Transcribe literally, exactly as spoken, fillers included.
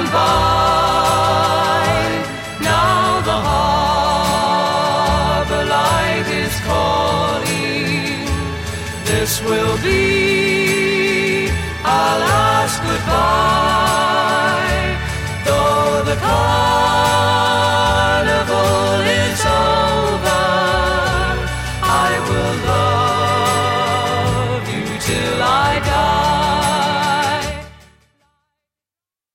gone by. Now the harbor light is calling. This will be our last goodbye. Though the carnival is over, I will love